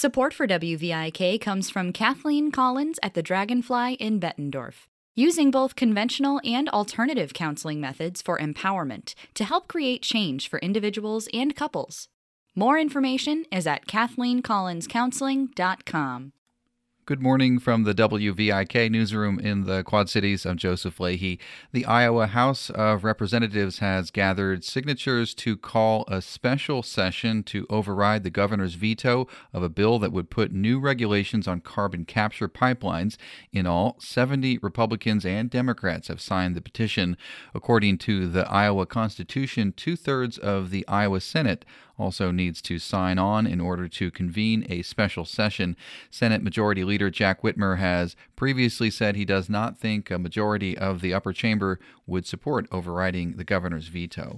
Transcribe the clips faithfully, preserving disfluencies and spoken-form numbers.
Support for W V I K comes from Kathleen Collins at the Dragonfly in Bettendorf, using both conventional and alternative counseling methods for empowerment to help create change for individuals and couples. More information is at kathleen collins counseling dot com. Good morning from the W V I K newsroom in the Quad Cities. I'm Joseph Leahy. The Iowa House of Representatives has gathered signatures to call a special session to override the governor's veto of a bill that would put new regulations on carbon capture pipelines. In all, seventy Republicans and Democrats have signed the petition. According to the Iowa Constitution, two-thirds of the Iowa Senate also needs to sign on in order to convene a special session. Senate Majority Leader Jack Whitmer has previously said he does not think a majority of the upper chamber would support overriding the governor's veto.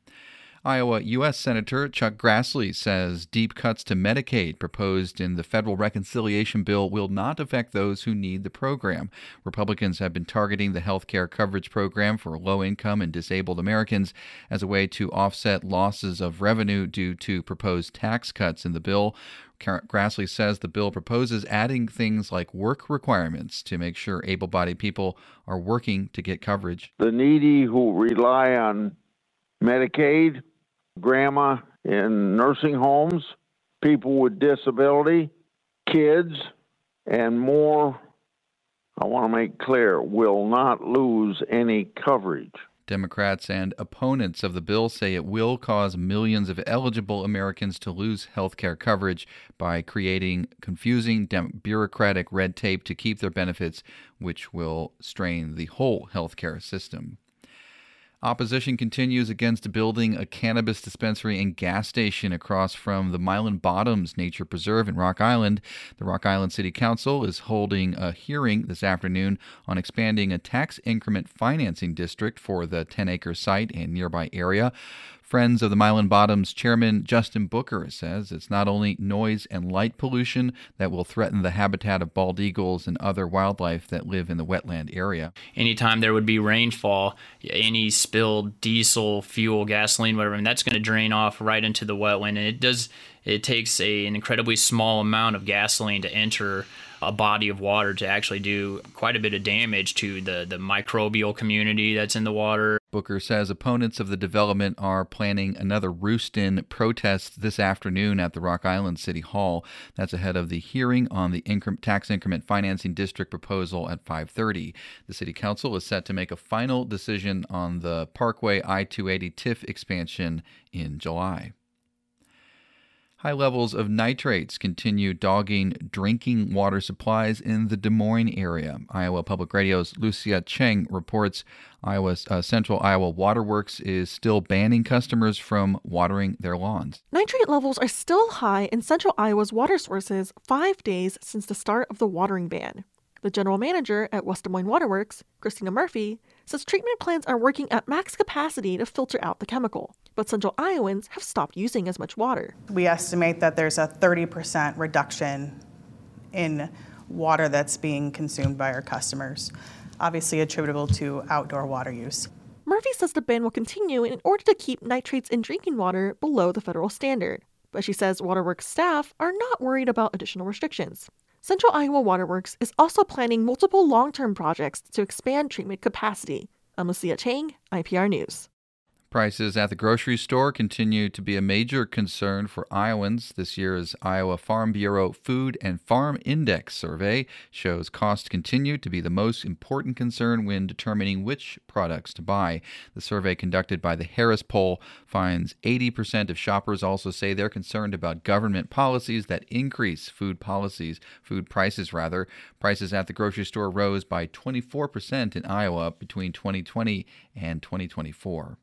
Iowa U S Senator Chuck Grassley says deep cuts to Medicaid proposed in the federal reconciliation bill will not affect those who need the program. Republicans have been targeting the health care coverage program for low-income and disabled Americans as a way to offset losses of revenue due to proposed tax cuts in the bill. Grassley says the bill proposes adding things like work requirements to make sure able-bodied people are working to get coverage. The needy who rely on Medicaid, grandma in nursing homes, people with disability, kids, and more, I want to make clear, will not lose any coverage. Democrats and opponents of the bill say it will cause millions of eligible Americans to lose health care coverage by creating confusing dem- bureaucratic red tape to keep their benefits, which will strain the whole health care system. Opposition continues against building a cannabis dispensary and gas station across from the Milan Bottoms Nature Preserve in Rock Island. The Rock Island City Council is holding a hearing this afternoon on expanding a tax increment financing district for the ten-acre site and nearby area. Friends of the Milan Bottoms chairman Justin Booker says it's not only noise and light pollution that will threaten the habitat of bald eagles and other wildlife that live in the wetland area. Anytime there would be rainfall, any spilled diesel, fuel, gasoline, whatever, and that's going to drain off right into the wetland. And it does. It takes a, an incredibly small amount of gasoline to enter a body of water to actually do quite a bit of damage to the, the microbial community that's in the water. Booker says opponents of the development are planning another roost-in protest this afternoon at the Rock Island City Hall. That's ahead of the hearing on the incre- tax increment financing district proposal at five thirty. The City Council is set to make a final decision on the Parkway I two eighty T I F expansion in July. High levels of nitrates continue dogging drinking water supplies in the Des Moines area. Iowa Public Radio's Lucia Cheng reports Iowa's uh, Central Iowa Waterworks is still banning customers from watering their lawns. Nitrate levels are still high in Central Iowa's water sources five days since the start of the watering ban. The general manager at West Des Moines Waterworks, Christina Murphy, says treatment plants are working at max capacity to filter out the chemical, but Central Iowans have stopped using as much water. We estimate that there's a thirty percent reduction in water that's being consumed by our customers, obviously attributable to outdoor water use. Murphy says the ban will continue in order to keep nitrates in drinking water below the federal standard, but she says Waterworks staff are not worried about additional restrictions. Central Iowa Waterworks is also planning multiple long-term projects to expand treatment capacity. I'm Lucia Chang, I P R News. Prices at the grocery store continue to be a major concern for Iowans. This year's Iowa Farm Bureau Food and Farm Index survey shows costs continue to be the most important concern when determining which products to buy. The survey conducted by the Harris Poll finds eighty percent of shoppers also say they're concerned about government policies that increase food policies, food prices rather. Prices at the grocery store rose by twenty-four percent in Iowa between twenty twenty and twenty twenty-four.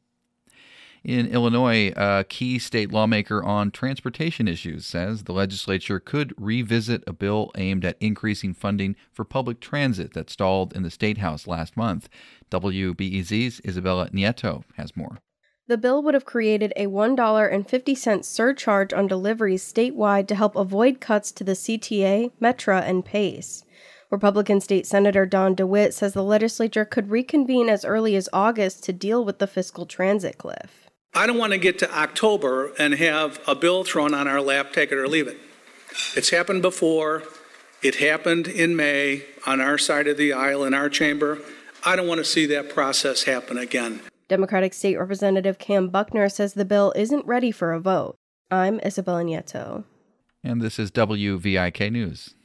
In Illinois, a key state lawmaker on transportation issues says the legislature could revisit a bill aimed at increasing funding for public transit that stalled in the State House last month. W B E Z's Isabella Nieto has more. The bill would have created a one dollar and fifty cents surcharge on deliveries statewide to help avoid cuts to the C T A, Metra, and PACE. Republican State Senator Don DeWitt says the legislature could reconvene as early as August to deal with the fiscal transit cliff. I don't want to get to October and have a bill thrown on our lap, take it or leave it. It's happened before. It happened in May on our side of the aisle in our chamber. I don't want to see that process happen again. Democratic State Representative Cam Buckner says the bill isn't ready for a vote. I'm Isabella Nieto. And this is W V I K News.